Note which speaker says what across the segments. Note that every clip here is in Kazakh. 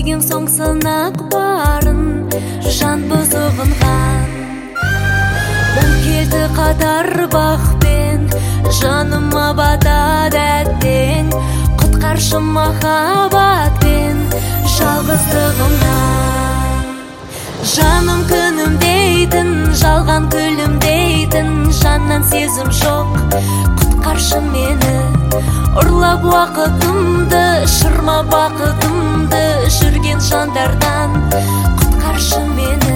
Speaker 1: Білген соң сынақ барын жан бұзығынған. Бұл келді қатар бақпен, жаныма батады әттен. Құтқаршы махаббатпен жалғыздығымнан. Жаным күнім дейтін, жалған күлім дейтін, жаннан сезім жоқ. Құтқаршы мені, ұрлап уақытымды, шырма бақытымды жүрген жандардан. Құтқаршы мені.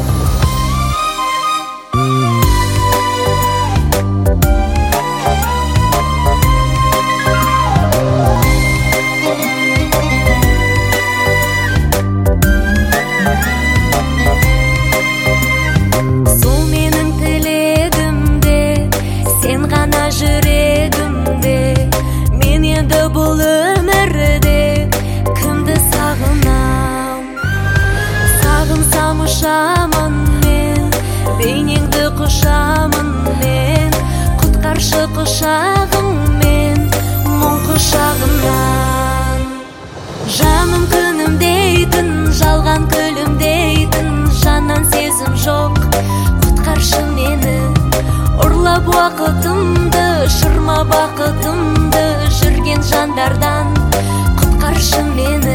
Speaker 1: Жүрегімде мен енді бұл өмірде кімді сағынам? Сағынсам ұшамын мен, бейнеңді құшамын мен. Құтқаршы құшағыммен, мұң құшағымнан. Жаным күнім дейтін, жалған күлім дейтін, жаннан сезім жоқ. Құтқаршы мені, ұрлап уақытымды, шырма бақытымды жүрген жандардан. Құтқаршы мені.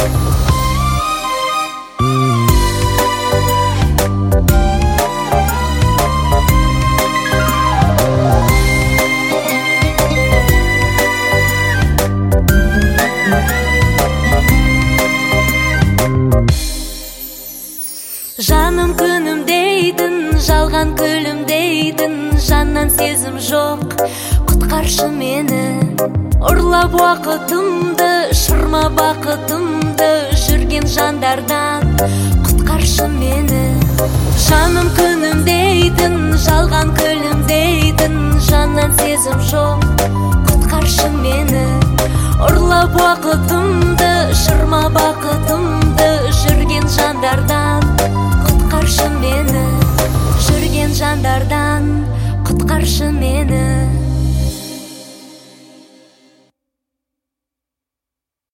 Speaker 1: Жаным күнім дейтін, жалған күлім дейтін, жаннан сезім жоқ. Құтқаршы мені, ұрлап уақытымды, шырма бақытымды жүрген жандардан. Құтқаршы мені. Жаным күнім дейтін, жалған күлім дейтін, жаннан сезім жоқ. Құтқаршы мені, ұрлап уақытымды, шырма бақытымды